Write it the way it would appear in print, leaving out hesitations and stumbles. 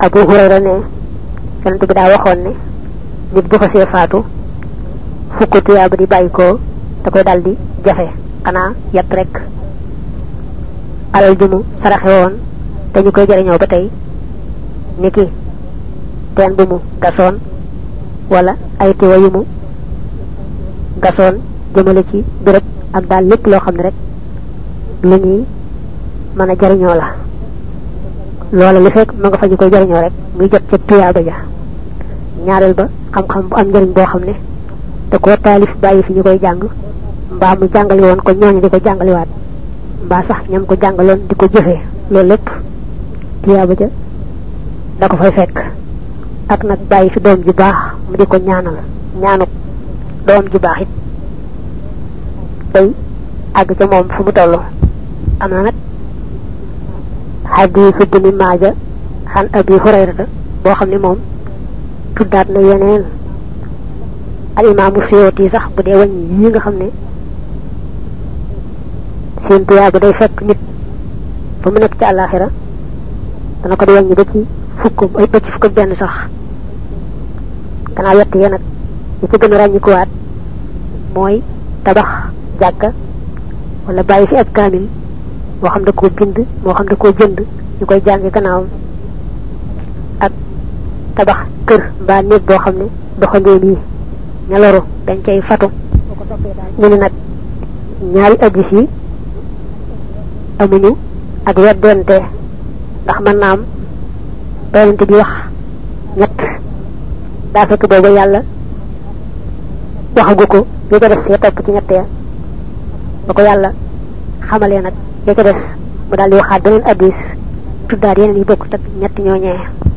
Abu Hurayra ne yonent bi daa waxoon ne nit bu xasee faatu fukk tuyaaba di bàyyi ko da koy daldi jafe xanaa yett rek alal ju mu saraxe woon te ñu koy jariñoo ba tey niki teen bu mu gasoon wala ay tiwa yu mu gasoon jëmale ci béréb ak daal lépp loo xam ne rek lu ñuy mën a jariñoo la loola li fekk ma nga fa ñu koy jariñoo rek muy jot ca tuyaaba ja ñaareel ba xam-xam bu am njariñ boo xam ne da koo taalif bàyyi fi ñu koy jàng mbaa mu jàngale woon ko ñooñu di ko jàngaliwaat mbaa sax ñam ko jàngaloon di ko jëfee loolu lépp tuyaaba ja da ko fay fekk ak nag bàyyi fi doom ju baax mu di ko ñaanal ñaanuk doom ju baax it day àgg ca moom fu mu toll am na nag hadiisu Ibnu Maaja xan Abi Hurayrata boo xam ne moom tuddaat na yeneen al imaamu Suyuuti sax bu dee wàññi yi nga xam ne seen tuyaaba day fekk nit ba mu nekk ci àllaaxira dana ko di wàññi ba ci fukk ak benn sax gannaaw yett ya nag yi ci gën a ràññikuwaat mooy tabax jàkka wala bàyyi fi ab kaamil moo xam da koo bind moo xam da koo jënd ñu koy jàngi gannaawam ak tabax kër mbaa néeg boo xam ne doxandéem yi ña loru dañ cay fatu ñu ne nag ñaari addis yi amuñu ak weddente ndax mën naa am doonante bi wax ñett daa fekk booba yàlla waxagu ko li ko def see topp ci ñett ya ba ko yàlla xamalee nag li ko def mu daal di waxaat beneen addis tuddaat yeneen yi bokk tak ñett ñooñee